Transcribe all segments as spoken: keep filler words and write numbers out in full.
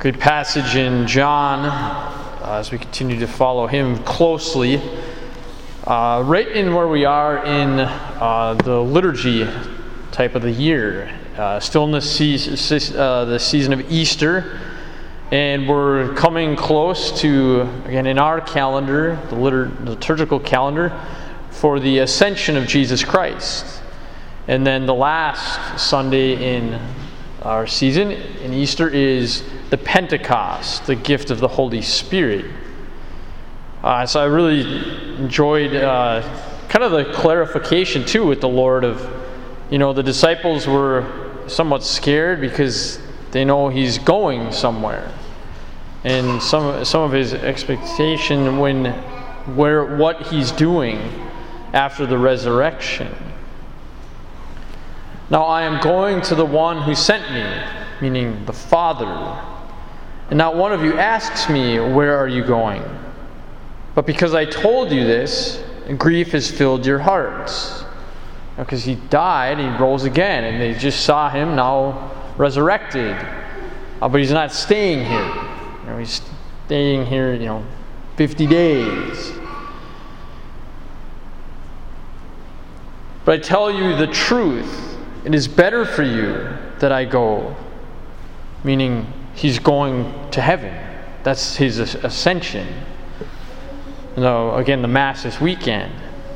Good passage in John uh, as we continue to follow him closely. Uh, right in where we are in uh, the liturgy type of the year. Uh, still in the season, uh, the season of Easter. And we're coming close to, again, in our calendar, the litur- liturgical calendar, for the ascension of Jesus Christ. And then the last Sunday in our season, in Easter, is the Pentecost, the gift of the Holy Spirit. Uh, so I really enjoyed uh, kind of the clarification, too, with the Lord of, you know, the disciples were somewhat scared because they know he's going somewhere. And some some of his expectation when where what he's doing after the resurrection. Now I am going to the one who sent me, meaning the Father. And not one of you asks me, where are you going? But because I told you this, grief has filled your hearts. Because he died, he rose again, and they just saw him now resurrected. Uh, but he's not staying here. You know, he's staying here, you know, fifty days. But I tell you the truth, it is better for you that I go. Meaning, he's going to heaven. That's his ascension. No, again, the Mass this weekend.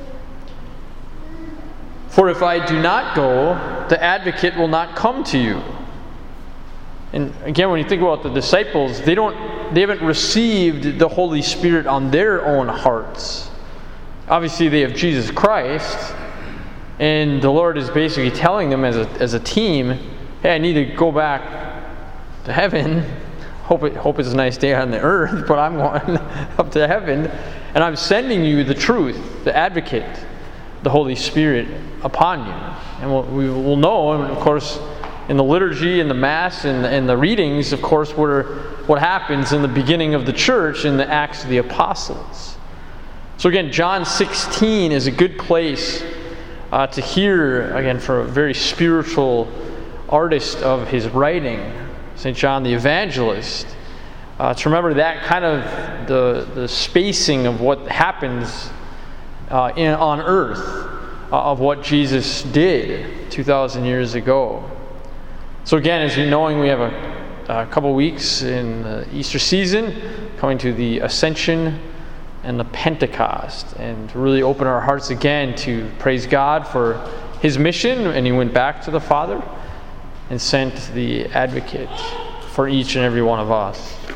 For if I do not go, the Advocate will not come to you. And again, when you think about the disciples, they don't, they haven't received the Holy Spirit on their own hearts. Obviously, they have Jesus Christ, and the Lord is basically telling them as a as a team, "Hey, I need to go back to heaven. Hope it hope it's a nice day on the earth, but I'm going up to heaven, and I'm sending you the truth, the Advocate, the Holy Spirit upon you." And we'll, we will know, and of course, in the liturgy, in the Mass, and in, in the readings, of course, where what happens in the beginning of the church in the Acts of the Apostles. So again, John sixteen is a good place uh, to hear, again, for a very spiritual artist of his writing, Saint John the Evangelist, uh, to remember that kind of the, the spacing of what happens uh, in, on earth, uh, of what Jesus did two thousand years ago. So again, as you're knowing, we have a, a couple weeks in the Easter season, coming to the Ascension and the Pentecost, and to really open our hearts again to praise God for his mission, and he went back to the Father and sent the Advocate for each and every one of us.